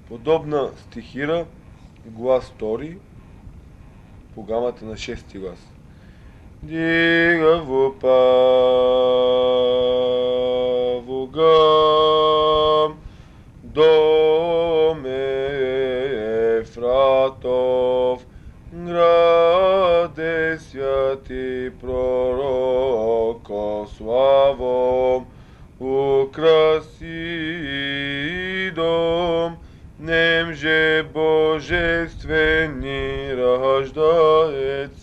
Подобна стихира, глас втори, по гамата на шести глас. Дигавупавогам доме Ефратов, граде святи пророко славом, украси дом, немже божествени рождается